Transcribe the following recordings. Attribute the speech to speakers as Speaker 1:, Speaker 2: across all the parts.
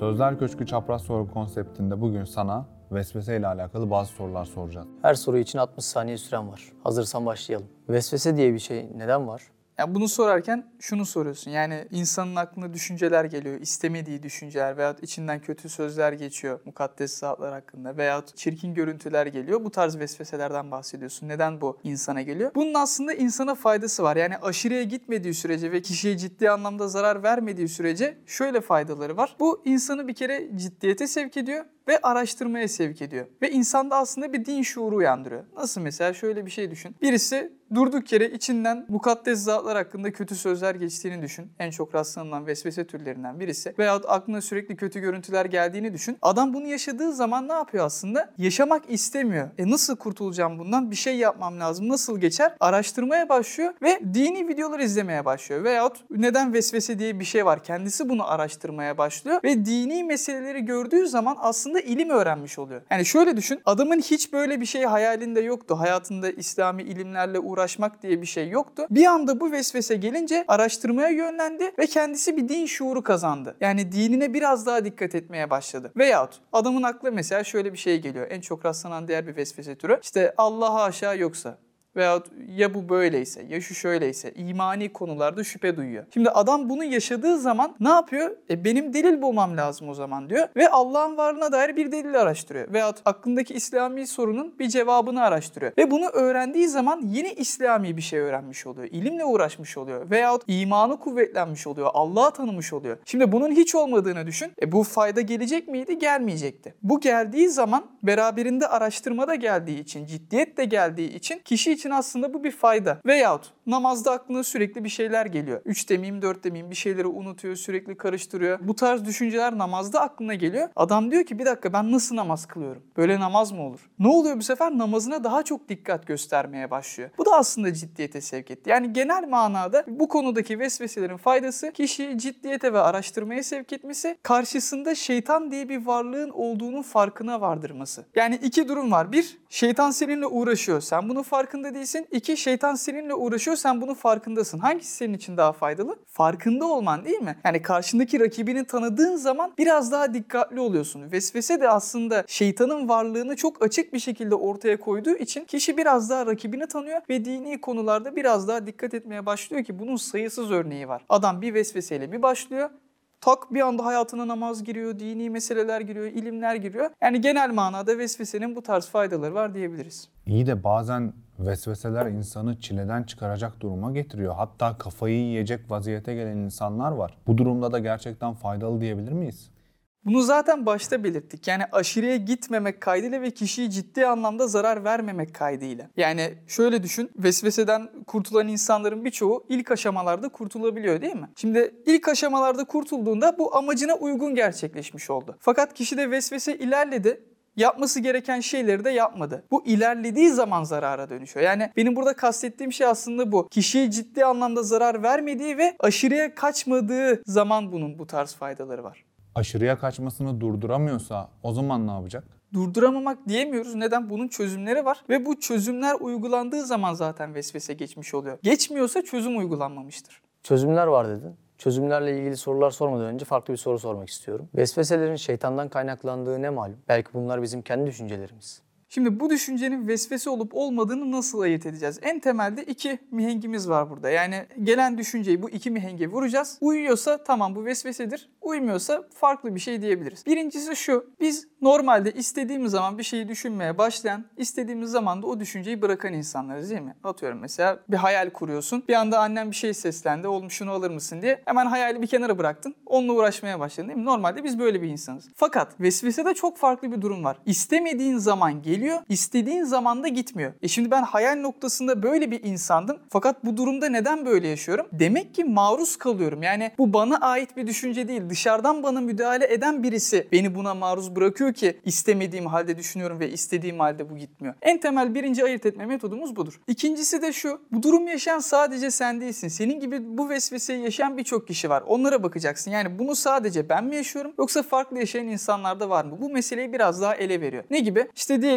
Speaker 1: Sözler Köşkü Çapraz Soru konseptinde bugün sana vesvese ile alakalı bazı sorular soracağız.
Speaker 2: Her soru için 60 saniye süren var. Hazırsan başlayalım. Vesvese diye bir şey neden var?
Speaker 3: Yani bunu sorarken şunu soruyorsun. Yani insanın aklına düşünceler geliyor. İstemediği düşünceler veyahut içinden kötü sözler geçiyor mukaddes zatlar hakkında veyahut çirkin görüntüler geliyor. Bu tarz vesveselerden bahsediyorsun. Neden bu insana geliyor? Bunun aslında insana faydası var. Yani aşırıya gitmediği sürece ve kişiye ciddi anlamda zarar vermediği sürece şöyle faydaları var. Bu insanı bir kere ciddiyete sevk ediyor ve araştırmaya sevk ediyor. Ve insanda aslında bir din şuuru uyandırıyor. Nasıl mesela? Şöyle bir şey düşün. Birisi durduk yere içinden mukaddes zatlar hakkında kötü sözler geçtiğini düşün. En çok rastlanılan vesvese türlerinden birisi. Veyahut aklına sürekli kötü görüntüler geldiğini düşün. Adam bunu yaşadığı zaman ne yapıyor aslında? Yaşamak istemiyor. Nasıl kurtulacağım bundan? Bir şey yapmam lazım. Nasıl geçer? Araştırmaya başlıyor ve dini videolar izlemeye başlıyor. Veyahut neden vesvese diye bir şey var? Kendisi bunu araştırmaya başlıyor ve dini meseleleri gördüğü zaman aslında ilim öğrenmiş oluyor. Yani şöyle düşün. Adamın hiç böyle bir şey hayalinde yoktu. Hayatında İslami ilimlerle uğraşmak diye bir şey yoktu. Bir anda bu vesvese gelince araştırmaya yönlendi ve kendisi bir din şuuru kazandı. Yani dinine biraz daha dikkat etmeye başladı. Veyahut adamın aklına mesela şöyle bir şey geliyor. En çok rastlanan diğer bir vesvese türü. İşte Allah haşa yoksa veyahut ya bu böyleyse, ya şu şöyleyse, imani konularda şüphe duyuyor. Şimdi adam bunu yaşadığı zaman ne yapıyor? Benim delil bulmam lazım o zaman diyor. Ve Allah'ın varlığına dair bir delil araştırıyor. Veyahut aklındaki İslami sorunun bir cevabını araştırıyor. Ve bunu öğrendiği zaman yeni İslami bir şey öğrenmiş oluyor. İlimle uğraşmış oluyor. Veyahut imanı kuvvetlenmiş oluyor. Allah'ı tanımış oluyor. Şimdi bunun hiç olmadığını düşün. Bu fayda gelecek miydi? Gelmeyecekti. Bu geldiği zaman beraberinde araştırma da geldiği için, ciddiyet de geldiği için kişi için aslında bu bir fayda. Veyahut namazda aklına sürekli bir şeyler geliyor. 3 demeyeyim 4 demeyeyim bir şeyleri unutuyor, sürekli karıştırıyor. Bu tarz düşünceler namazda aklına geliyor. Adam diyor ki bir dakika ben nasıl namaz kılıyorum? Böyle namaz mı olur? Ne oluyor bu sefer? Namazına daha çok dikkat göstermeye başlıyor. Bu da aslında ciddiyete sevk etti. Yani genel manada bu konudaki vesveselerin faydası kişiyi ciddiyete ve araştırmaya sevk etmesi, karşısında şeytan diye bir varlığın olduğunun farkına vardırması. Yani iki durum var. Bir, şeytan seninle uğraşıyor. Sen bunun farkında değilsin. İki, şeytan seninle uğraşıyor. Sen bunun farkındasın. Hangisi senin için daha faydalı? Farkında olman değil mi? Yani karşındaki rakibini tanıdığın zaman biraz daha dikkatli oluyorsun. Vesvese de aslında şeytanın varlığını çok açık bir şekilde ortaya koyduğu için kişi biraz daha rakibini tanıyor ve dini konularda biraz daha dikkat etmeye başlıyor ki bunun sayısız örneği var. Adam bir vesveseyle bir başlıyor. Tak bir anda hayatına namaz giriyor, dini meseleler giriyor, ilimler giriyor. Yani genel manada vesvesenin bu tarz faydaları var diyebiliriz.
Speaker 1: İyi de bazen vesveseler insanı çileden çıkaracak duruma getiriyor. Hatta kafayı yiyecek vaziyete gelen insanlar var. Bu durumda da gerçekten faydalı diyebilir miyiz?
Speaker 3: Bunu zaten başta belirttik. Yani aşırıya gitmemek kaydıyla ve kişiyi ciddi anlamda zarar vermemek kaydıyla. Yani şöyle düşün, vesveseden kurtulan insanların birçoğu ilk aşamalarda kurtulabiliyor değil mi? Şimdi ilk aşamalarda kurtulduğunda bu amacına uygun gerçekleşmiş oldu. Fakat kişide vesvese ilerledi. Yapması gereken şeyleri de yapmadı. Bu ilerlediği zaman zarara dönüşüyor. Yani benim burada kastettiğim şey aslında bu. Kişiye ciddi anlamda zarar vermediği ve aşırıya kaçmadığı zaman bunun bu tarz faydaları var.
Speaker 1: Aşırıya kaçmasını durduramıyorsa o zaman ne yapacak?
Speaker 3: Durduramamak diyemiyoruz. Neden? Bunun çözümleri var ve bu çözümler uygulandığı zaman zaten vesvese geçmiş oluyor. Geçmiyorsa çözüm uygulanmamıştır.
Speaker 2: Çözümler var dedin. Çözümlerle ilgili sorular sormadan önce farklı bir soru sormak istiyorum. Vesveselerin şeytandan kaynaklandığı ne malum? Belki bunlar bizim kendi düşüncelerimiz.
Speaker 3: Şimdi bu düşüncenin vesvese olup olmadığını nasıl ayırt edeceğiz? En temelde iki mihengimiz var burada. Yani gelen düşünceyi bu iki mihenge vuracağız. Uyuyorsa tamam bu vesvesedir. Uymuyorsa farklı bir şey diyebiliriz. Birincisi şu. Biz normalde istediğimiz zaman bir şeyi düşünmeye başlayan, istediğimiz zaman da o düşünceyi bırakan insanlarız değil mi? Atıyorum mesela bir hayal kuruyorsun. Bir anda annen bir şey seslendi. Oğlum şunu alır mısın diye. Hemen hayali bir kenara bıraktın. Onunla uğraşmaya başladın değil mi? Normalde biz böyle bir insanız. Fakat vesvesede çok farklı bir durum var. İstemediğin zaman geliyor. İstediğin zaman da gitmiyor. Şimdi ben hayal noktasında böyle bir insandım. Fakat bu durumda neden böyle yaşıyorum? Demek ki maruz kalıyorum. Yani bu bana ait bir düşünce değil. Dışarıdan bana müdahale eden birisi beni buna maruz bırakıyor ki istemediğim halde düşünüyorum ve istediğim halde bu gitmiyor. En temel birinci ayırt etme metodumuz budur. İkincisi de şu. Bu durum yaşayan sadece sen değilsin. Senin gibi bu vesveseyi yaşayan birçok kişi var. Onlara bakacaksın. Yani bunu sadece ben mi yaşıyorum yoksa farklı yaşayan insanlar da var mı? Bu meseleyi biraz daha ele veriyor. Ne gibi? İşte diyelim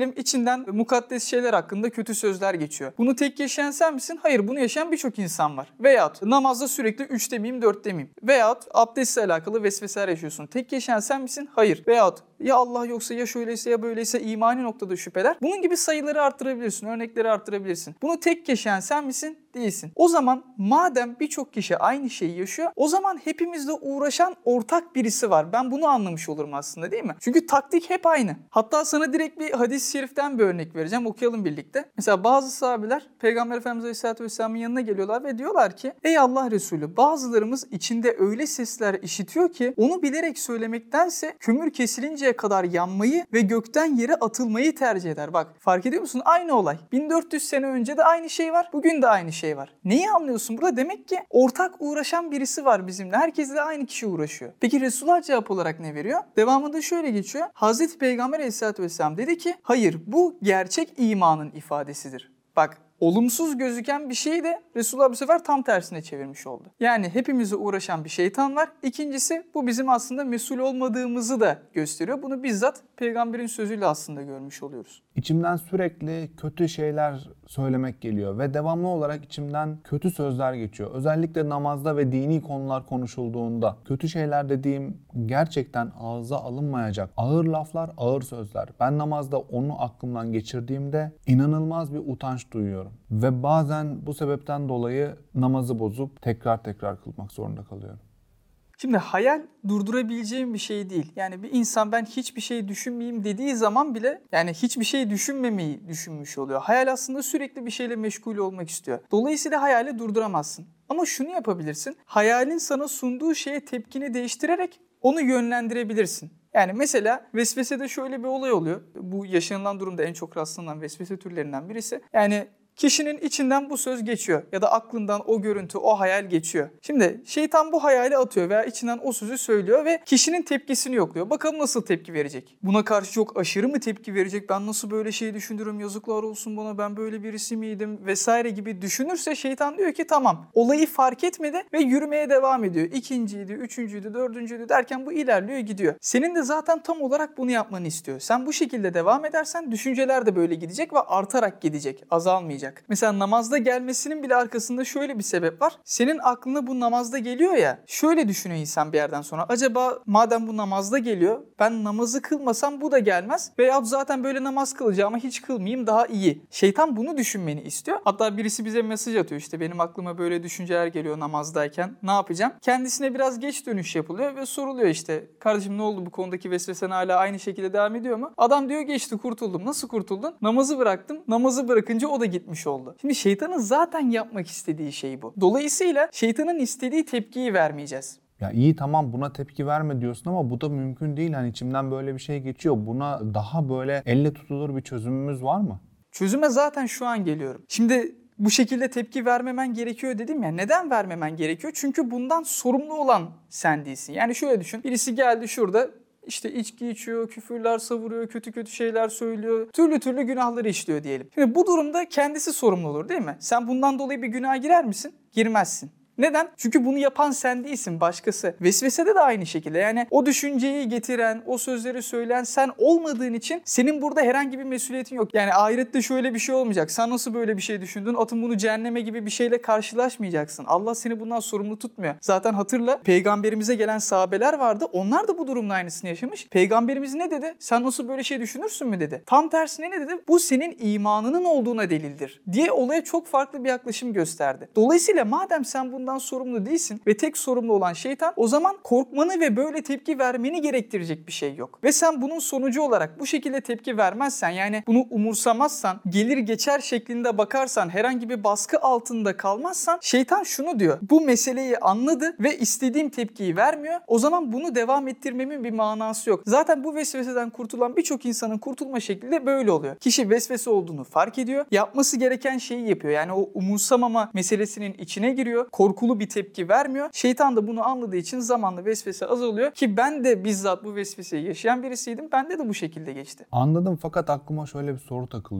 Speaker 3: Diyelim içinden mukaddes şeyler hakkında kötü sözler geçiyor. Bunu tek yaşayan sen misin? Hayır, bunu yaşayan birçok insan var. Veyahut namazda sürekli 3'te miyim 4'te miyim? Veyahut abdestle alakalı vesveseler yaşıyorsun. Tek yaşayan sen misin? Hayır. Veyahut ya Allah yoksa ya şöyleyse ya böyleyse imani noktada şüpheler. Bunun gibi sayıları arttırabilirsin, örnekleri arttırabilirsin. Bunu tek yaşayan sen misin? Değilsin. O zaman madem birçok kişi aynı şeyi yaşıyor, o zaman hepimizle uğraşan ortak birisi var. Ben bunu anlamış olurum aslında, değil mi? Çünkü taktik hep aynı. Hatta sana direkt bir hadis-i şeriften bir örnek vereceğim. Okuyalım birlikte. Mesela bazı sahabeler Peygamber Efendimiz Aleyhisselatü Vesselam'ın yanına geliyorlar ve diyorlar ki ey Allah Resulü, bazılarımız içinde öyle sesler işitiyor ki onu bilerek söylemektense kömür kesilinceye kadar yanmayı ve gökten yere atılmayı tercih eder. Bak, fark ediyor musun? Aynı olay. 1400 sene önce de aynı şey var. Bugün de aynı şey var. Neyi anlıyorsun burada? Demek ki ortak uğraşan birisi var bizimle. Herkesle aynı kişi uğraşıyor. Peki Resulullah cevap olarak ne veriyor? Devamında şöyle geçiyor. Hazreti Peygamber Aleyhisselatü Vesselam dedi ki hayır, bu gerçek imanın ifadesidir. Bak, olumsuz gözüken bir şeyi de Resulullah bu sefer tam tersine çevirmiş oldu. Yani hepimize uğraşan bir şeytan var. İkincisi, bu bizim aslında mesul olmadığımızı da gösteriyor. Bunu bizzat peygamberin sözüyle aslında görmüş oluyoruz.
Speaker 1: İçimden sürekli kötü şeyler söylemek geliyor ve devamlı olarak içimden kötü sözler geçiyor. Özellikle namazda ve dini konular konuşulduğunda kötü şeyler dediğim gerçekten ağza alınmayacak ağır laflar, ağır sözler. Ben namazda onu aklımdan geçirdiğimde inanılmaz bir utanç duyuyorum. Ve bazen bu sebepten dolayı namazı bozup tekrar kılmak zorunda kalıyorum.
Speaker 3: Şimdi hayal durdurabileceğim bir şey değil. Yani bir insan ben hiçbir şey düşünmeyeyim dediği zaman bile yani hiçbir şey düşünmemeyi düşünmüş oluyor. Hayal aslında sürekli bir şeyle meşgul olmak istiyor. Dolayısıyla hayali durduramazsın. Ama şunu yapabilirsin. Hayalin sana sunduğu şeye tepkini değiştirerek onu yönlendirebilirsin. Yani mesela vesvesede şöyle bir olay oluyor. Bu yaşanılan durumda en çok rastlanan vesvese türlerinden birisi. Yani kişinin içinden bu söz geçiyor ya da aklından o görüntü, o hayal geçiyor. Şimdi şeytan bu hayali atıyor veya içinden o sözü söylüyor ve kişinin tepkisini yokluyor. Bakalım nasıl tepki verecek? Buna karşı çok aşırı mı tepki verecek? Ben nasıl böyle şey düşünürüm? Yazıklar olsun bana, ben böyle birisi miydim? Vesaire gibi düşünürse şeytan diyor ki tamam, olayı fark etmedi ve yürümeye devam ediyor. İkinciydi, üçüncüydü, dördüncüydü derken bu ilerliyor gidiyor. Senin de zaten tam olarak bunu yapmanı istiyor. Sen bu şekilde devam edersen düşünceler de böyle gidecek ve artarak gidecek, azalmayacak. Mesela namazda gelmesinin bile arkasında şöyle bir sebep var. Senin aklına bu namazda geliyor ya, şöyle düşünüyor insan bir yerden sonra. Acaba madem bu namazda geliyor, ben namazı kılmasam bu da gelmez. Veyahut zaten böyle namaz kılacağıma hiç kılmayayım daha iyi. Şeytan bunu düşünmeni istiyor. Hatta birisi bize mesaj atıyor, işte benim aklıma böyle düşünceler geliyor namazdayken. Ne yapacağım? Kendisine biraz geç dönüş yapılıyor ve soruluyor işte. Kardeşim ne oldu, bu konudaki vesvesen hala aynı şekilde devam ediyor mu? Adam diyor geçti, kurtuldum. Nasıl kurtuldun? Namazı bıraktım. Namazı bırakınca o da gitmiş oldu. Şimdi şeytanın zaten yapmak istediği şey bu. Dolayısıyla şeytanın istediği tepkiyi vermeyeceğiz.
Speaker 1: Ya iyi tamam, buna tepki verme diyorsun ama bu da mümkün değil. Hani içimden böyle bir şey geçiyor. Buna daha böyle elle tutulur bir çözümümüz var mı?
Speaker 3: Çözüme zaten şu an geliyorum. Şimdi bu şekilde tepki vermemen gerekiyor dedim ya. Neden vermemen gerekiyor? Çünkü bundan sorumlu olan sen değilsin. Yani şöyle düşün. Birisi geldi şurada İşte içki içiyor, küfürler savuruyor, kötü şeyler söylüyor. Türlü günahları işliyor diyelim. Şimdi bu durumda kendisi sorumlu olur değil mi? Sen bundan dolayı bir günaha girer misin? Girmezsin. Neden? Çünkü bunu yapan sen değilsin, başkası. Vesvesede de aynı şekilde. Yani o düşünceyi getiren, o sözleri söyleyen sen olmadığın için senin burada herhangi bir mesuliyetin yok. Yani ahirette şöyle bir şey olmayacak. Sen nasıl böyle bir şey düşündün? Atın bunu cehenneme gibi bir şeyle karşılaşmayacaksın. Allah seni bundan sorumlu tutmuyor. Zaten hatırla, peygamberimize gelen sahabeler vardı. Onlar da bu durumla aynısını yaşamış. Peygamberimiz ne dedi? Sen nasıl böyle şey düşünürsün mü dedi. Tam tersine ne dedi? Bu senin imanının olduğuna delildir diye olaya çok farklı bir yaklaşım gösterdi. Dolayısıyla madem sen bundan sorumlu değilsin ve tek sorumlu olan şeytan, o zaman korkmanı ve böyle tepki vermeni gerektirecek bir şey yok. Ve sen bunun sonucu olarak bu şekilde tepki vermezsen, yani bunu umursamazsan, gelir geçer şeklinde bakarsan, herhangi bir baskı altında kalmazsan, şeytan şunu diyor: bu meseleyi anladı ve istediğim tepkiyi vermiyor. O zaman bunu devam ettirmemin bir manası yok. Zaten bu vesveseden kurtulan birçok insanın kurtulma şekli de böyle oluyor. Kişi vesvese olduğunu fark ediyor. Yapması gereken şeyi yapıyor. Yani o umursamama meselesinin içine giriyor. Korkulu bir tepki vermiyor. Şeytan da bunu anladığı için zamanla vesvese azalıyor ki ben de bizzat bu vesveseyi yaşayan birisiydim. Bende de bu şekilde geçti.
Speaker 1: Anladım, fakat aklıma şöyle bir soru takılıyor.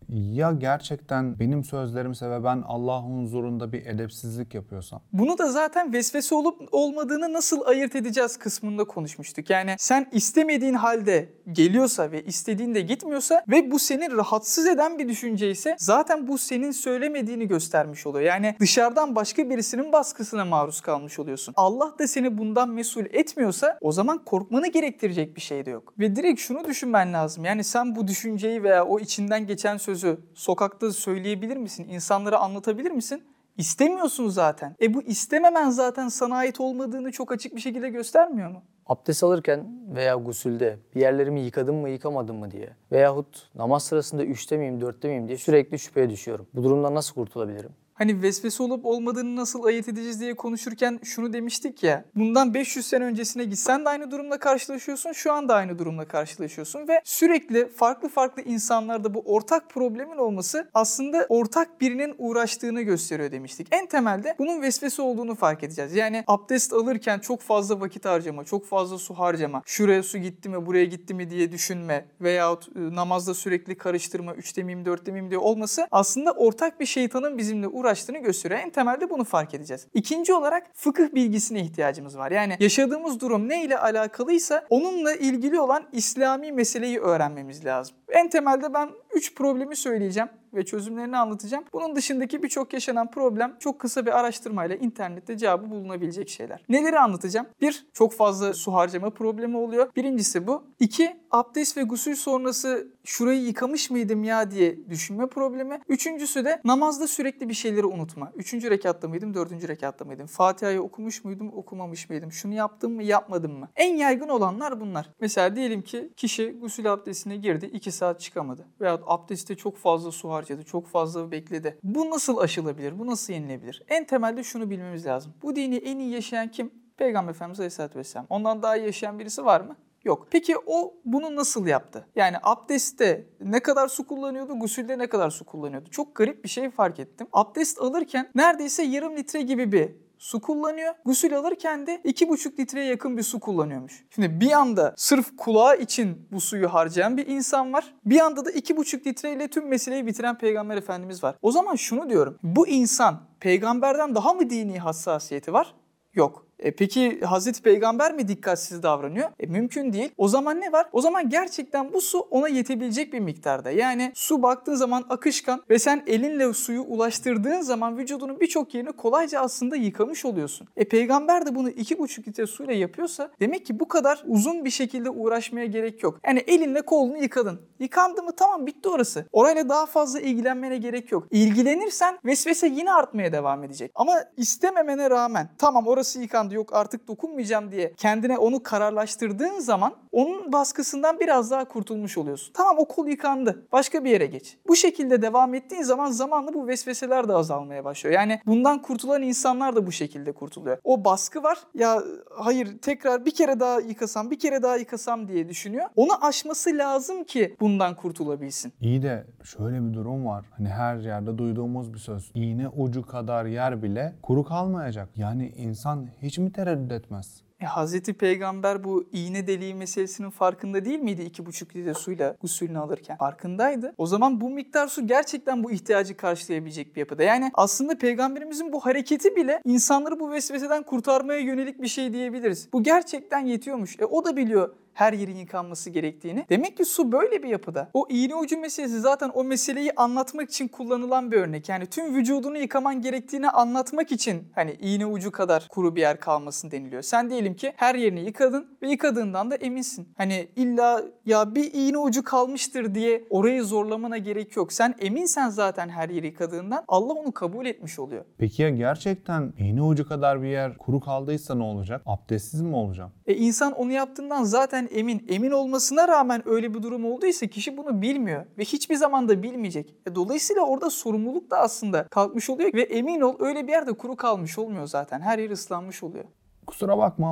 Speaker 1: Ya gerçekten benim sözlerimse ve ben Allah'ın huzurunda bir edepsizlik yapıyorsam?
Speaker 3: Bunu da zaten vesvese olup olmadığını nasıl ayırt edeceğiz kısmında konuşmuştuk. Yani sen istemediğin halde geliyorsa ve istediğinde gitmiyorsa ve bu seni rahatsız eden bir düşünce ise zaten bu senin söylemediğini göstermiş oluyor. Yani dışarıdan başka birisinin baskısına maruz kalmış oluyorsun. Allah da seni bundan mesul etmiyorsa o zaman korkmanı gerektirecek bir şey de yok. Ve direkt şunu düşünmen lazım. Yani sen bu düşünceyi veya o içinden geçen sözü sokakta söyleyebilir misin? İnsanlara anlatabilir misin? İstemiyorsun zaten. Bu istememen zaten sana ait olmadığını çok açık bir şekilde göstermiyor mu?
Speaker 2: Abdest alırken veya gusülde bir yerlerimi yıkadım mı yıkamadım mı diye veyahut namaz sırasında 3'te miyim 4'te miyim diye sürekli şüpheye düşüyorum. Bu durumdan nasıl kurtulabilirim?
Speaker 3: Hani vesvese olup olmadığını nasıl ayırt edeceğiz diye konuşurken şunu demiştik ya. Bundan 500 sene öncesine gitsen de aynı durumla karşılaşıyorsun. Şu anda aynı durumla karşılaşıyorsun. Ve sürekli farklı insanlarda bu ortak problemin olması aslında ortak birinin uğraştığını gösteriyor demiştik. En temelde bunun vesvese olduğunu fark edeceğiz. Yani abdest alırken çok fazla vakit harcama, çok fazla su harcama, şuraya su gitti mi, buraya gitti mi diye düşünme veyahut namazda sürekli karıştırma, 3'te miyim, 4'te miyim diye olması aslında ortak bir şeytanın bizimle uğraştığını gösteriyor. En temelde bunu fark edeceğiz. İkinci olarak fıkıh bilgisine ihtiyacımız var. Yani yaşadığımız durum ne ile alakalıysa onunla ilgili olan İslami meseleyi öğrenmemiz lazım. En temelde ben 3 problemi söyleyeceğim ve çözümlerini anlatacağım. Bunun dışındaki birçok yaşanan problem çok kısa bir araştırmayla internette cevabı bulunabilecek şeyler. Neleri anlatacağım? 1. Çok fazla su harcama problemi oluyor. Birincisi bu. 2. Abdest ve gusül sonrası şurayı yıkamış mıydım ya diye düşünme problemi. Üçüncüsü de namazda sürekli bir şeyleri unutma. 3. rekatta mıydım, 4. rekatta mıydım? Fatiha'yı okumuş muydum, okumamış mıydım? Şunu yaptım mı, yapmadım mı? En yaygın olanlar bunlar. Mesela diyelim ki kişi gusül abdestine girdi, 2 saat çıkamadı. Veyahut abdestte çok fazla su harcadı, çok fazla bekledi. Bu nasıl aşılabilir, bu nasıl yenilebilir? En temelde şunu bilmemiz lazım. Bu dini en iyi yaşayan kim? Peygamber Efendimiz Aleyhisselatü Vesselam. Ondan daha iyi yaşayan birisi var mı? Yok. Peki o bunu nasıl yaptı? Yani abdestte ne kadar su kullanıyordu, gusülde ne kadar su kullanıyordu? Çok garip bir şey fark ettim. Abdest alırken neredeyse yarım litre gibi bir su kullanıyor. Gusül alırken de 2,5 litreye yakın bir su kullanıyormuş. Şimdi bir anda sırf kulağı için bu suyu harcayan bir insan var. Bir anda da 2,5 litreyle tüm meseleyi bitiren Peygamber Efendimiz var. O zaman şunu diyorum. Bu insan peygamberden daha mı dini hassasiyeti var? Yok. Peki Hazreti Peygamber mi dikkatsiz davranıyor? Mümkün değil. O zaman ne var? O zaman gerçekten bu su ona yetebilecek bir miktarda. Yani su baktığın zaman akışkan ve sen elinle suyu ulaştırdığın zaman vücudunun birçok yerini kolayca aslında yıkamış oluyorsun. Peygamber de bunu 2,5 litre suyla yapıyorsa demek ki bu kadar uzun bir şekilde uğraşmaya gerek yok. Yani elinle kolunu yıkadın. Yıkandı mı tamam bitti orası. Orayla daha fazla ilgilenmene gerek yok. İlgilenirsen vesvese yine artmaya devam edecek. Ama istememene rağmen tamam orası yıkandı yok artık dokunmayacağım diye kendine onu kararlaştırdığın zaman onun baskısından biraz daha kurtulmuş oluyorsun. Tamam o kol yıkandı. Başka bir yere geç. Bu şekilde devam ettiğin zaman zamanla bu vesveseler de azalmaya başlıyor. Yani bundan kurtulan insanlar da bu şekilde kurtuluyor. O baskı var. Ya hayır tekrar bir kere daha yıkasam, bir kere daha yıkasam diye düşünüyor. Onu aşması lazım ki bundan kurtulabilsin.
Speaker 1: İyi de şöyle bir durum var. Hani her yerde duyduğumuz bir söz. İğne ucu kadar yer bile kuru kalmayacak. Yani insan hiç mi tereddüt etmez?
Speaker 3: Hazreti Peygamber bu iğne deliği meselesinin farkında değil miydi 2,5 litre suyla gusülünü alırken? Farkındaydı. O zaman bu miktar su gerçekten bu ihtiyacı karşılayabilecek bir yapıda. Yani aslında Peygamberimizin bu hareketi bile insanları bu vesveseden kurtarmaya yönelik bir şey diyebiliriz. Bu gerçekten yetiyormuş. O da biliyor her yerin yıkanması gerektiğini. Demek ki su böyle bir yapıda. O iğne ucu meselesi zaten o meseleyi anlatmak için kullanılan bir örnek. Yani tüm vücudunu yıkaman gerektiğini anlatmak için hani iğne ucu kadar kuru bir yer kalmasın deniliyor. Sen diyelim ki her yerini yıkadın ve yıkadığından da eminsin. Hani illa ya bir iğne ucu kalmıştır diye orayı zorlamana gerek yok. Sen eminsen zaten her yeri yıkadığından Allah onu kabul etmiş oluyor.
Speaker 1: Peki ya gerçekten iğne ucu kadar bir yer kuru kaldıysa ne olacak? Abdestsiz mi olacağım?
Speaker 3: İnsan onu yaptığından zaten emin. Emin olmasına rağmen öyle bir durum olduysa kişi bunu bilmiyor ve hiçbir zaman da bilmeyecek. Dolayısıyla orada sorumluluk da aslında kalkmış oluyor ve emin ol öyle bir yerde kuru kalmış olmuyor zaten. Her yer ıslanmış oluyor.
Speaker 1: Kusura bakma ama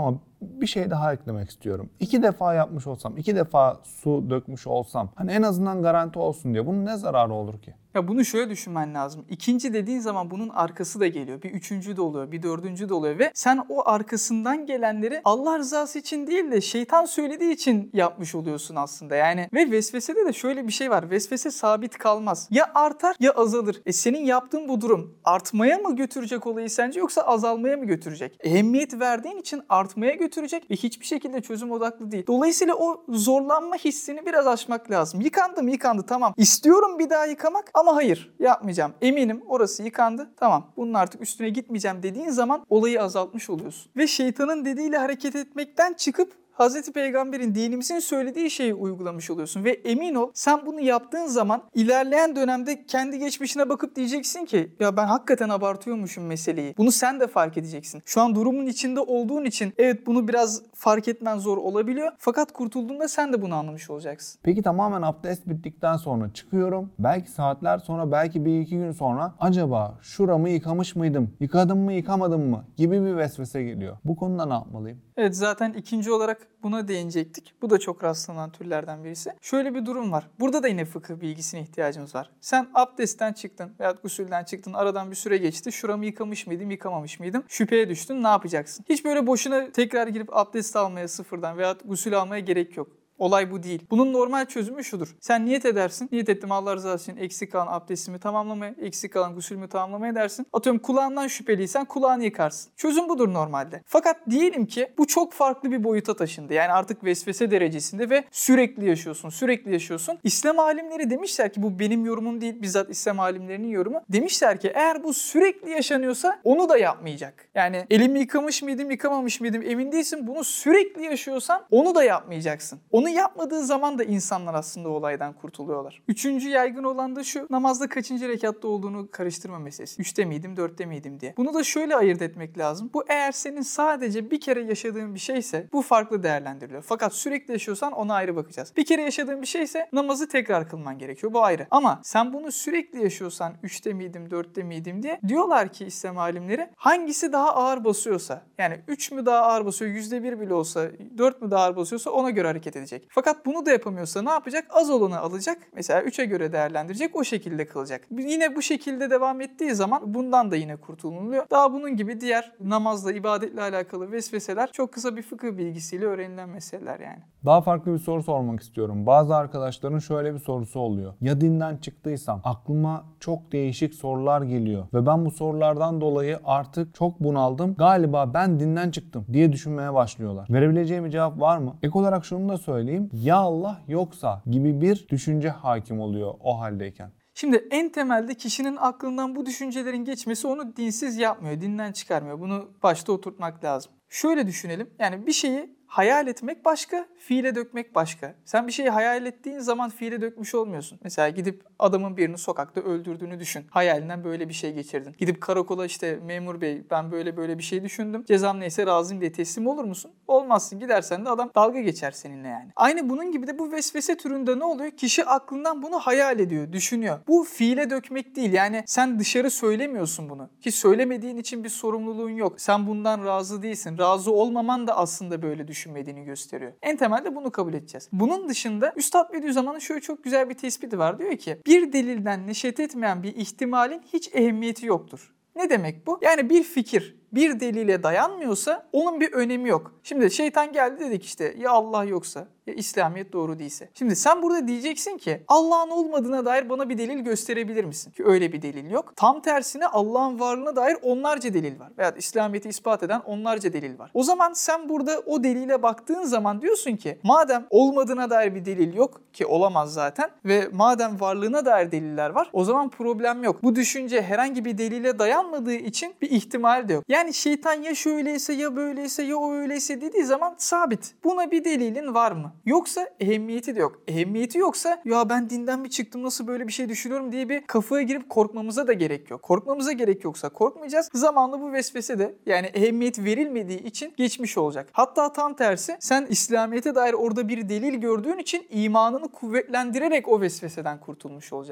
Speaker 1: bir şey daha eklemek istiyorum. 2 defa yapmış olsam, 2 defa su dökmüş olsam hani en azından garanti olsun diye bunun ne zararı olur ki?
Speaker 3: Ya bunu şöyle düşünmen lazım. İkinci dediğin zaman bunun arkası da geliyor. Bir üçüncü de oluyor, bir dördüncü de oluyor ve sen o arkasından gelenleri Allah rızası için değil de şeytan söylediği için yapmış oluyorsun aslında. Yani ve vesvesede de şöyle bir şey var. Vesvese sabit kalmaz. Ya artar ya azalır. Senin yaptığın bu durum artmaya mı götürecek olayı sence yoksa azalmaya mı götürecek? Ehemmiyet verdiğin için artmaya götürecek ve hiçbir şekilde çözüm odaklı değil. Dolayısıyla o zorlanma hissini biraz aşmak lazım. Yıkandı tamam. İstiyorum bir daha yıkamak ama hayır yapmayacağım. Eminim orası yıkandı. Tamam bunun artık üstüne gitmeyeceğim dediğin zaman olayı azaltmış oluyorsun. Ve şeytanın dediğiyle hareket etmekten çıkıp Hazreti Peygamber'in dinimizin söylediği şeyi uygulamış oluyorsun ve emin ol sen bunu yaptığın zaman ilerleyen dönemde kendi geçmişine bakıp diyeceksin ki ya ben hakikaten abartıyormuşum meseleyi. Bunu sen de fark edeceksin. Şu an durumun içinde olduğun için evet bunu biraz fark etmen zor olabiliyor fakat kurtulduğunda sen de bunu anlamış olacaksın.
Speaker 1: Peki tamamen abdest bittikten sonra çıkıyorum. Belki saatler sonra, belki 1-2 gün sonra acaba şuramı yıkamış mıydım, yıkadım mı yıkamadım mı gibi bir vesvese geliyor. Bu konuda ne yapmalıyım?
Speaker 3: Evet zaten ikinci olarak buna değinecektik. Bu da çok rastlanan türlerden birisi. Şöyle bir durum var. Burada da yine fıkıh bilgisine ihtiyacımız var. Sen abdestten çıktın veya gusülden çıktın. Aradan bir süre geçti. Şuramı yıkamış mıydım, yıkamamış mıydım? Şüpheye düştün. Ne yapacaksın? Hiç böyle boşuna tekrar girip abdest almaya sıfırdan veya gusül almaya gerek yok. Olay bu değil. Bunun normal çözümü şudur. Sen niyet edersin. Niyet ettim Allah rızası için eksik kalan abdestimi tamamlamaya, eksik kalan gusülümü tamamlamaya dersin. Atıyorum kulağından şüpheliysen kulağını yıkarsın. Çözüm budur normalde. Fakat diyelim ki bu çok farklı bir boyuta taşındı. Yani artık vesvese derecesinde ve sürekli yaşıyorsun. İslam alimleri demişler ki bu benim yorumum değil bizzat İslam alimlerinin yorumu. Demişler ki eğer bu sürekli yaşanıyorsa onu da yapmayacak. Yani elimi yıkamış mıydım yıkamamış mıydım emin değilsin. Bunu sürekli yaşıyorsan onu da yapmayacaksın. Onu yapmadığı zaman da insanlar aslında olaydan kurtuluyorlar. Üçüncü yaygın olan da şu, namazda kaçıncı rekatta olduğunu karıştırma meselesi. 3'te miydim, 4'te miydim diye. Bunu da şöyle ayırt etmek lazım. Bu eğer senin sadece bir kere yaşadığın bir şeyse bu farklı değerlendiriliyor. Fakat sürekli yaşıyorsan ona ayrı bakacağız. Bir kere yaşadığın bir şeyse namazı tekrar kılman gerekiyor. Bu ayrı. Ama sen bunu sürekli yaşıyorsan 3'te miydim, 4'te miydim diye diyorlar ki İslam alimleri hangisi daha ağır basıyorsa yani 3 mü daha ağır basıyor, %1 bile olsa 4 mü daha ağır basıyorsa ona göre hareket edecek. Fakat bunu da yapamıyorsa ne yapacak? Az olanı alacak. Mesela 3'e göre değerlendirecek. O şekilde kılacak. Yine bu şekilde devam ettiği zaman bundan da yine kurtulunuluyor. Daha bunun gibi diğer namazla, ibadetle alakalı vesveseler çok kısa bir fıkıh bilgisiyle öğrenilen meseleler yani.
Speaker 1: Daha farklı bir soru sormak istiyorum. Bazı arkadaşların şöyle bir sorusu oluyor. Ya dinden çıktıysam aklıma çok değişik sorular geliyor ve ben bu sorulardan dolayı artık çok bunaldım. Galiba ben dinden çıktım diye düşünmeye başlıyorlar. Verebileceğim bir cevap var mı? Ek olarak şunu da söyleyeyim. Ya Allah yoksa gibi bir düşünce hakim oluyor o haldeyken.
Speaker 3: Şimdi en temelde kişinin aklından bu düşüncelerin geçmesi onu dinsiz yapmıyor, dinden çıkarmıyor. Bunu başta oturtmak lazım. Şöyle düşünelim. Yani bir şeyi hayal etmek başka, fiile dökmek başka. Sen bir şeyi hayal ettiğin zaman fiile dökmüş olmuyorsun. Mesela gidip adamın birini sokakta öldürdüğünü düşün. Hayalinden böyle bir şey geçirdin. Gidip karakola işte memur bey ben böyle bir şey düşündüm. Cezam neyse razıyım diye teslim olur musun? Olmazsın. Gidersen de adam dalga geçer seninle yani. Aynı bunun gibi de bu vesvese türünde ne oluyor? Kişi aklından bunu hayal ediyor, düşünüyor. Bu fiile dökmek değil. Yani sen dışarı söylemiyorsun bunu. Ki söylemediğin için bir sorumluluğun yok. Sen bundan razı değilsin. Razı olmaman da aslında böyle düşünmediğini gösteriyor. En temelde bunu kabul edeceğiz. Bunun dışında Üstad Bediüzzaman'ın şöyle çok güzel bir tespiti var. Diyor ki bir delilden neşet etmeyen bir ihtimalin hiç ehemmiyeti yoktur. Ne demek bu? Yani bir fikir bir delile dayanmıyorsa onun bir önemi yok. Şimdi şeytan geldi dedik işte ya Allah yoksa ya İslamiyet doğru değilse. Şimdi sen burada diyeceksin ki Allah'ın olmadığına dair bana bir delil gösterebilir misin? Ki öyle bir delil yok. Tam tersine Allah'ın varlığına dair onlarca delil var. Veya İslamiyet'i ispat eden onlarca delil var. O zaman sen burada o delile baktığın zaman diyorsun ki madem olmadığına dair bir delil yok ki olamaz zaten ve madem varlığına dair deliller var o zaman problem yok. Bu düşünce herhangi bir delile dayanmadığı için bir ihtimal de yok. Yani şeytan ya şöyleyse ya böyleyse ya o öyleyse dediği zaman sabit. Buna bir delilin var mı? Yoksa ehemmiyeti de yok. Ehemmiyeti yoksa ya ben dinden mi çıktım nasıl böyle bir şey düşünüyorum diye bir kafaya girip korkmamıza da gerek yok. Korkmamıza gerek yoksa korkmayacağız. Zamanla bu vesvese de yani ehemmiyet verilmediği için geçmiş olacak. Hatta tam tersi sen İslamiyet'e dair orada bir delil gördüğün için imanını kuvvetlendirerek o vesveseden kurtulmuş olacaksın.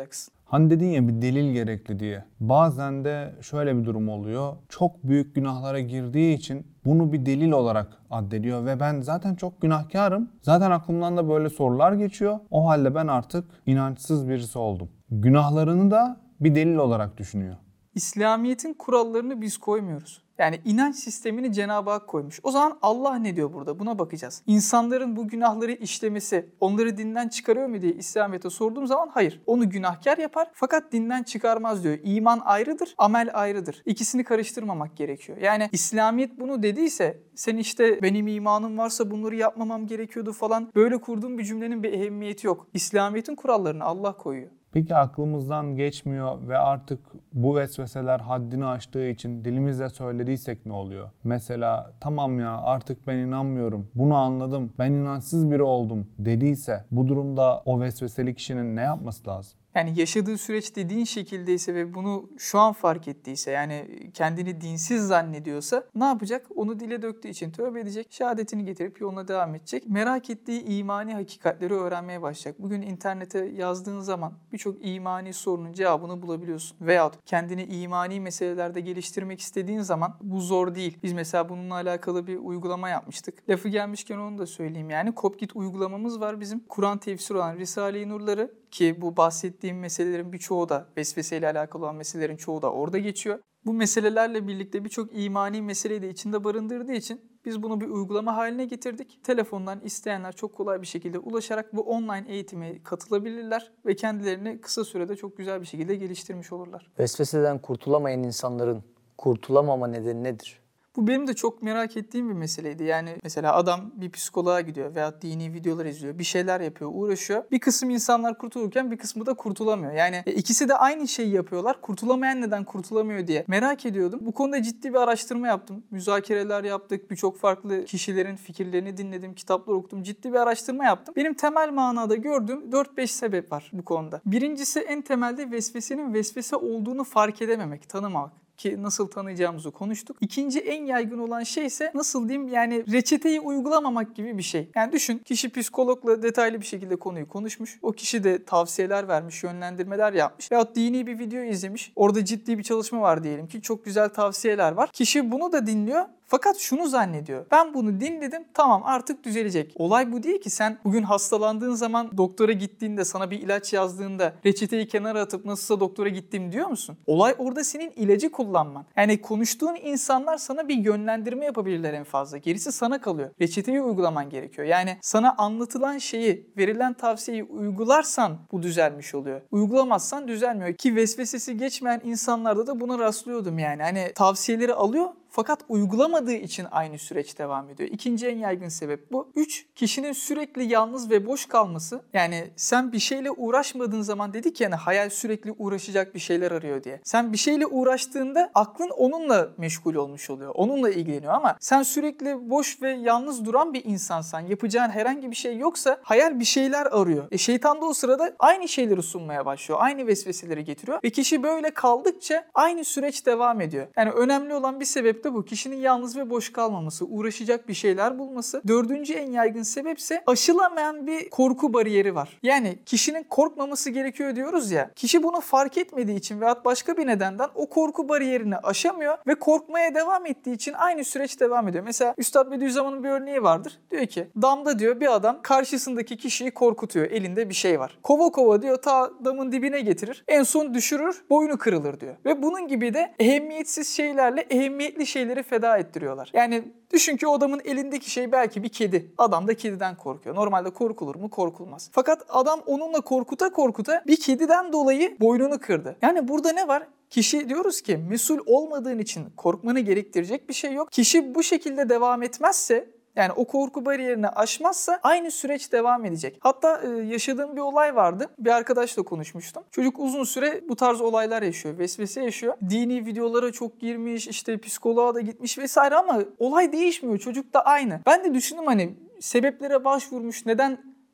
Speaker 1: Hani dedin ya bir delil gerekli diye. Bazen de şöyle bir durum oluyor. Çok büyük günahlara girdiği için bunu bir delil olarak addediyor ve ben zaten çok günahkarım. Zaten aklımdan da böyle sorular geçiyor. O halde ben artık inançsız birisi oldum. Günahlarını da bir delil olarak düşünüyor.
Speaker 3: İslamiyet'in kurallarını biz koymuyoruz. Yani inanç sistemini Cenab-ı Hak koymuş. O zaman Allah ne diyor burada? Buna bakacağız. İnsanların bu günahları işlemesi onları dinden çıkarıyor mu diye İslamiyet'e sorduğum zaman hayır. Onu günahkar yapar fakat dinden çıkarmaz diyor. İman ayrıdır, amel ayrıdır. İkisini karıştırmamak gerekiyor. Yani İslamiyet bunu dediyse sen işte benim imanım varsa bunları yapmamam gerekiyordu falan böyle kurduğum bir cümlenin bir ehemmiyeti yok. İslamiyet'in kurallarını Allah koyuyor.
Speaker 1: Peki aklımızdan geçmiyor ve artık bu vesveseler haddini aştığı için dilimizle söylediysek ne oluyor? Mesela tamam ya artık ben inanmıyorum, bunu anladım, ben inançsız biri oldum dediyse bu durumda o vesveseli kişinin ne yapması lazım?
Speaker 3: Yani yaşadığı süreç dediğin şekildeyse ve bunu şu an fark ettiyse yani kendini dinsiz zannediyorsa ne yapacak? Onu dile döktüğü için tövbe edecek, şehadetini getirip yoluna devam edecek. Merak ettiği imani hakikatleri öğrenmeye başlayacak. Bugün internete yazdığın zaman birçok imani sorunun cevabını bulabiliyorsun. Veyahut kendini imani meselelerde geliştirmek istediğin zaman bu zor değil. Biz mesela bununla alakalı bir uygulama yapmıştık. Lafı gelmişken onu da söyleyeyim yani. Kopgit uygulamamız var bizim. Kur'an tefsiri olan Risale-i Nurları ki bu bahsettiğim meselelerin birçoğu da vesveseyle alakalı olan meselelerin çoğu da orada geçiyor. Bu meselelerle birlikte birçok imani meseleyi de içinde barındırdığı için biz bunu bir uygulama haline getirdik. Telefondan isteyenler çok kolay bir şekilde ulaşarak bu online eğitime katılabilirler ve kendilerini kısa sürede çok güzel bir şekilde geliştirmiş olurlar.
Speaker 2: Vesveseden kurtulamayan insanların kurtulamama nedeni nedir?
Speaker 3: Bu benim de çok merak ettiğim bir meseleydi. Yani mesela adam bir psikoloğa gidiyor veya dini videolar izliyor, bir şeyler yapıyor, uğraşıyor. Bir kısım insanlar kurtulurken bir kısmı da kurtulamıyor. Yani ikisi de aynı şeyi yapıyorlar. Kurtulamayan neden kurtulamıyor diye merak ediyordum. Bu konuda ciddi bir araştırma yaptım. Müzakereler yaptık. Birçok farklı kişilerin fikirlerini dinledim, kitaplar okudum. Ciddi bir araştırma yaptım. Benim temel manada gördüğüm 4-5 sebep var bu konuda. Birincisi en temelde vesvesenin vesvese olduğunu fark edememek, tanımamak. Ki nasıl tanıyacağımızı konuştuk. İkinci en yaygın olan şey ise nasıl diyeyim yani reçeteyi uygulamamak gibi bir şey. Yani düşün kişi psikologla detaylı bir şekilde konuyu konuşmuş. O kişi de tavsiyeler vermiş, yönlendirmeler yapmış. Veyahut dini bir video izlemiş. Orada ciddi bir çalışma var diyelim ki çok güzel tavsiyeler var. Kişi bunu da dinliyor. Fakat şunu zannediyor. Ben bunu dinledim tamam artık düzelecek. Olay bu değil ki sen bugün hastalandığın zaman doktora gittiğinde sana bir ilaç yazdığında reçeteyi kenara atıp nasılsa doktora gittim diyor musun? Olay orada senin ilacı kullanman. Yani konuştuğun insanlar sana bir yönlendirme yapabilirler en fazla. Gerisi sana kalıyor. Reçeteyi uygulaman gerekiyor. Yani sana anlatılan şeyi, verilen tavsiyeyi uygularsan bu düzelmiş oluyor. Uygulamazsan düzelmiyor. Ki vesvesesi geçmeyen insanlarda da buna rastlıyordum yani. Hani tavsiyeleri alıyor fakat uygulamadığı için aynı süreç devam ediyor. İkinci en yaygın sebep bu. 3. Kişinin sürekli yalnız ve boş kalması. Yani sen bir şeyle uğraşmadığın zaman dedik yani hayal sürekli uğraşacak bir şeyler arıyor diye. Sen bir şeyle uğraştığında aklın onunla meşgul olmuş oluyor. Onunla ilgileniyor ama sen sürekli boş ve yalnız duran bir insansan, yapacağın herhangi bir şey yoksa hayal bir şeyler arıyor. Şeytan da o sırada aynı şeyleri sunmaya başlıyor. Aynı vesveseleri getiriyor ve kişi böyle kaldıkça aynı süreç devam ediyor. Yani önemli olan bir sebep de bu. Kişinin yalnız ve boş kalmaması, uğraşacak bir şeyler bulması. 4. en yaygın sebepse aşılamayan bir korku bariyeri var. Yani kişinin korkmaması gerekiyor diyoruz ya. Kişi bunu fark etmediği için veyahut başka bir nedenden o korku bariyerini aşamıyor ve korkmaya devam ettiği için aynı süreç devam ediyor. Mesela Üstad Bediüzzaman'ın bir örneği vardır. Diyor ki damda diyor bir adam karşısındaki kişiyi korkutuyor. Elinde bir şey var. Kova kova diyor ta damın dibine getirir. En son düşürür, boynu kırılır diyor. Ve bunun gibi de ehemmiyetsiz şeylerle ehemmiyetli şeyleri feda ettiriyorlar. Yani düşün ki o adamın elindeki şey belki bir kedi. Adam da kediden korkuyor. Normalde korkulur mu? Korkulmaz. Fakat adam onunla korkuta korkuta bir kediden dolayı boynunu kırdı. Yani burada ne var? Kişi diyoruz ki mesul olmadığın için korkmanı gerektirecek bir şey yok. Kişi bu şekilde devam etmezse yani o korku bariyerini aşmazsa aynı süreç devam edecek. Hatta yaşadığım bir olay vardı. Bir arkadaşla konuşmuştum. Çocuk uzun süre bu tarz olaylar yaşıyor. Vesvese yaşıyor. Dini videolara çok girmiş, işte psikoloğa da gitmiş vesaire ama olay değişmiyor. Çocuk da aynı. Ben de düşündüm hani sebeplere başvurmuş. Neden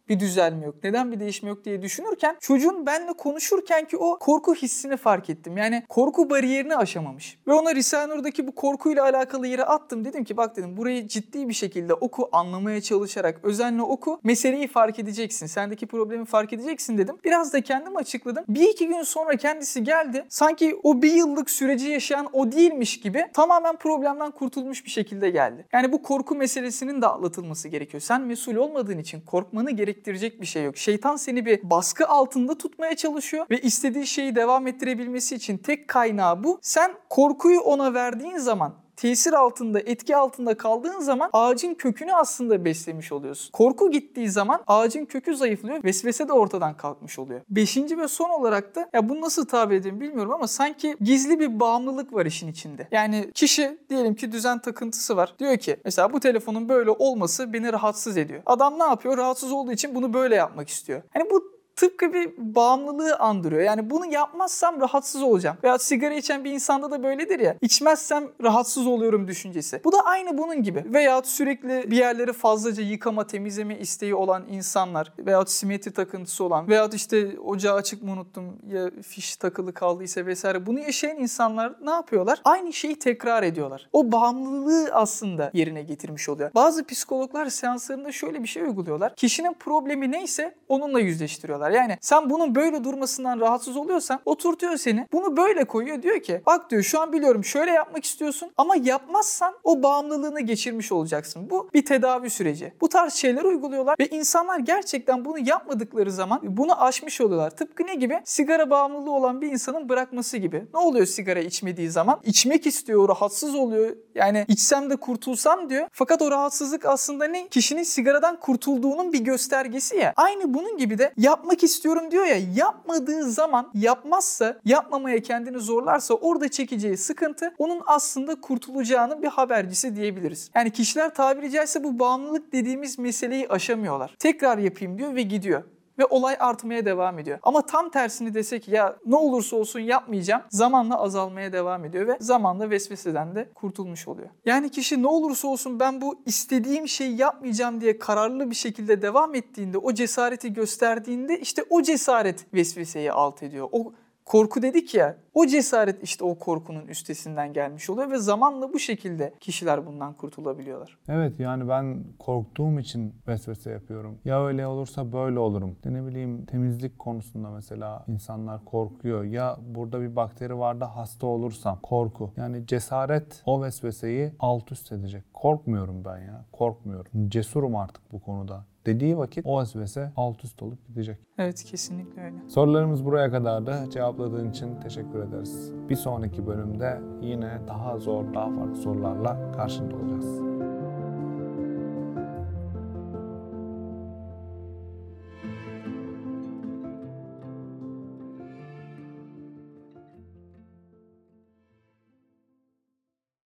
Speaker 3: bir düzelme yok, neden bir değişme yok diye düşünürken çocuğun benimle konuşurken ki o korku hissini fark ettim. Yani korku bariyerini aşamamış. Ve ona Risale-i Nur'daki bu korkuyla alakalı yere attım. Dedim ki bak dedim, burayı ciddi bir şekilde oku, anlamaya çalışarak özenle oku. Meseleyi fark edeceksin. Sendeki problemi fark edeceksin dedim. Biraz da kendim açıkladım. Bir iki gün sonra kendisi geldi. Sanki o bir yıllık süreci yaşayan o değilmiş gibi tamamen problemden kurtulmuş bir şekilde geldi. Yani bu korku meselesinin de atlatılması gerekiyor. Sen mesul olmadığın için korkmanı gerektirecek bir şey yok. Şeytan seni bir baskı altında tutmaya çalışıyor ve istediği şeyi devam ettirebilmesi için tek kaynağı bu. Sen korkuyu ona verdiğin zaman, tesir altında, etki altında kaldığın zaman ağacın kökünü aslında beslemiş oluyorsun. Korku gittiği zaman ağacın kökü zayıflıyor, vesvese de ortadan kalkmış oluyor. Beşinci ve son olarak da, ya bunu nasıl tabir edeyim bilmiyorum ama sanki gizli bir bağımlılık var işin içinde. Yani kişi diyelim ki düzen takıntısı var. Diyor ki mesela bu telefonun böyle olması beni rahatsız ediyor. Adam ne yapıyor? Rahatsız olduğu için bunu böyle yapmak istiyor. Hani bu tıpkı bir bağımlılığı andırıyor. Yani bunu yapmazsam rahatsız olacağım. Veya sigara içen bir insanda da böyledir ya. İçmezsem rahatsız oluyorum düşüncesi. Bu da aynı bunun gibi. Veya sürekli bir yerleri fazlaca yıkama, temizleme isteği olan insanlar. Veya simetri takıntısı olan. Veya işte ocağı açık mı unuttum, ya fiş takılı kaldıysa vesaire. Bunu yaşayan insanlar ne yapıyorlar? Aynı şeyi tekrar ediyorlar. O bağımlılığı aslında yerine getirmiş oluyor. Bazı psikologlar seanslarında şöyle bir şey uyguluyorlar. Kişinin problemi neyse onunla yüzleştiriyorlar. Yani sen bunun böyle durmasından rahatsız oluyorsan oturtuyor seni. Bunu böyle koyuyor, diyor ki bak diyor, şu an biliyorum şöyle yapmak istiyorsun ama yapmazsan o bağımlılığını geçirmiş olacaksın. Bu bir tedavi süreci. Bu tarz şeyler uyguluyorlar ve insanlar gerçekten bunu yapmadıkları zaman bunu aşmış oluyorlar. Tıpkı ne gibi? Sigara bağımlılığı olan bir insanın bırakması gibi. Ne oluyor sigara içmediği zaman? İçmek istiyor, rahatsız oluyor. Yani içsem de kurtulsam diyor. Fakat o rahatsızlık aslında ne? Kişinin sigaradan kurtulduğunun bir göstergesi ya. Aynı bunun gibi de yapmak istiyorum diyor ya, yapmadığı zaman, yapmazsa, yapmamaya kendini zorlarsa orada çekeceği sıkıntı onun aslında kurtulacağının bir habercisi diyebiliriz. Yani kişiler tabiri caizse bu bağımlılık dediğimiz meseleyi aşamıyorlar. Tekrar yapayım diyor ve gidiyor. Ve olay artmaya devam ediyor. Ama tam tersini desek, ya ne olursa olsun yapmayacağım, zamanla azalmaya devam ediyor ve zamanla vesveseden de kurtulmuş oluyor. Yani kişi ne olursa olsun ben bu istediğim şeyi yapmayacağım diye kararlı bir şekilde devam ettiğinde, o cesareti gösterdiğinde işte o cesaret vesveseyi alt ediyor. O korku dedik ya, o cesaret işte o korkunun üstesinden gelmiş oluyor ve zamanla bu şekilde kişiler bundan kurtulabiliyorlar.
Speaker 1: Evet, yani ben korktuğum için vesvese yapıyorum. Ya öyle olursa böyle olurum. Ne bileyim, temizlik konusunda mesela insanlar korkuyor. Ya burada bir bakteri var da hasta olursam, korku. Yani cesaret o vesveseyi alt üst edecek. Korkmuyorum ben ya, korkmuyorum. Cesurum artık bu konuda dediği vakit o vesvese alt üst olup gidecek.
Speaker 3: Evet, kesinlikle öyle.
Speaker 1: Sorularımız buraya kadardı. Cevapladığın için teşekkür ederiz. Bir sonraki bölümde yine daha zor, daha farklı sorularla karşında olacağız.